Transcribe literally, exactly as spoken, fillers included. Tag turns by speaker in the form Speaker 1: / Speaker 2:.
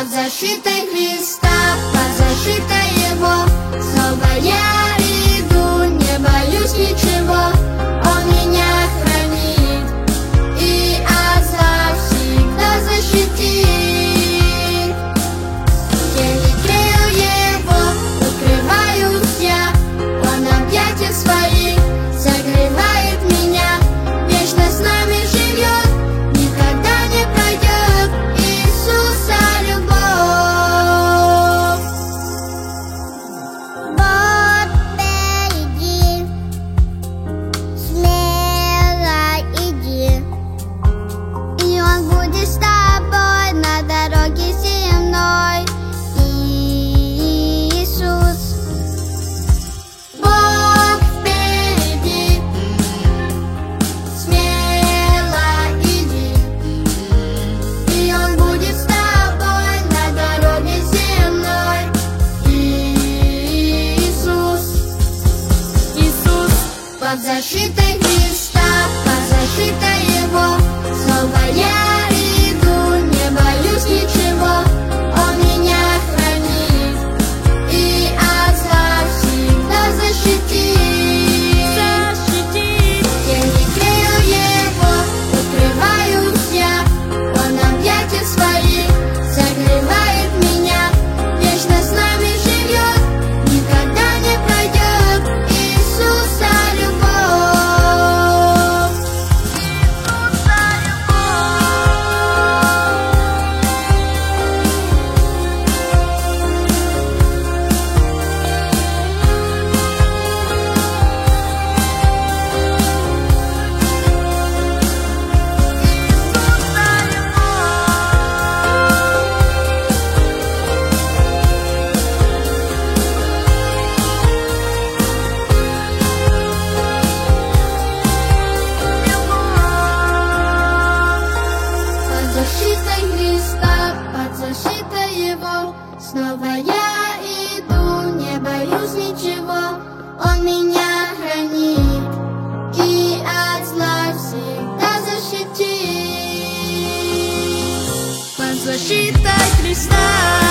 Speaker 1: Под защитой Христа, под защитой Его, снова я иду, не боюсь ничего. Он меня хранит и от зла всегда защитит. Тени крил Его укрываюсь я, Он объятия своих согревает меня, вечно с нами живет, никогда не пройдет Иисуса любовь.
Speaker 2: Вот впереди, смело иди, и Он будет с тобой на дороге земной. Иисус.
Speaker 1: Бог впереди, смело иди, и Он будет с тобой на дороге земной. Иисус, Иисус, под защитой Христа, под защитой Его, снова я иду, не боюсь ничего. Он меня хранит и от зла всегда защитит. Тени крил Его укрываюсь я, Он объятия своих согревает меня, вечно с нами живет, никогда не пройдет Иисуса любовь. Иисуса Под защитой Христа, под защитой Его, снова я иду, не боюсь ничего. Он меня хранит и от зла всегда защитит. Под защитой Христа.